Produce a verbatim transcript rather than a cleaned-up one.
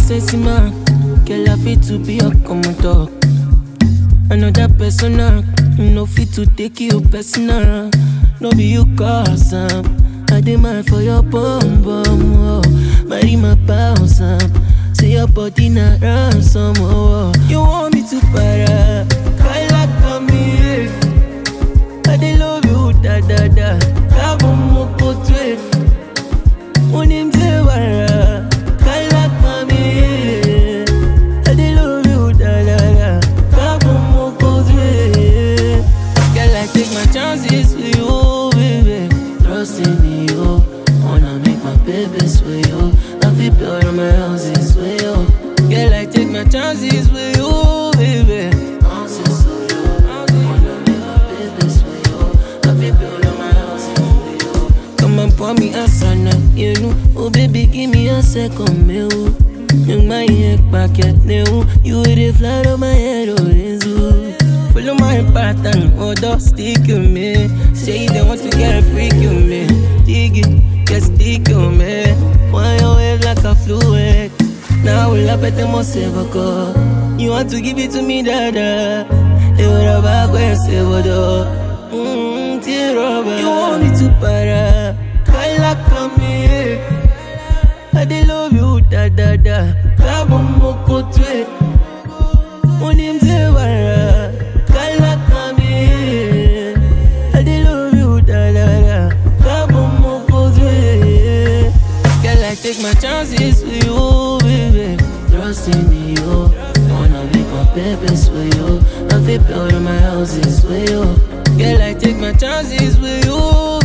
sense man. Girl, I fit to be a commodore. Another persona, no fit to take you personal. No be you cause am. I demand for your bum bum, oh. Marry my bounce up. Say your body not ransom, oh. You want me to para? Call like me. I dey love you, da da da. Kabo moko twe. Unim te wara. Call like me. I dey love you, da da da. Kabo moko twe. Girl, I take my chances with you, baby. Trust in me, oh. Wanna make my babies with you. I feel build on my houses with you. Girl, I take my chances with you, baby. Houses with you. Wanna make my babies with you. I feel build on my houses with you. Come and pour me a sana, you know. Oh baby, give me a second meal. Young my head back at new. You with it flat on my head, oh it's you. Follow my pattern, oh don't stick with me. Say you don't want to get a freak with me. Dig it, get stick with me. Why you wave like a fluid? Now we'll up at the most ever go. You want to give it to me, dada. It would have a way, say what up. Mmm, you want me to para? Call like me. I dey love you, da da da. Kabo moko twe. Unim te wara. Call like me. I dey love you, da da da. Kabo moko twe. Girl, I take my chances with you, baby. Trust in me, oh. Wanna make my babies with you. I feel build on my houses with you. Girl, I take my chances with you.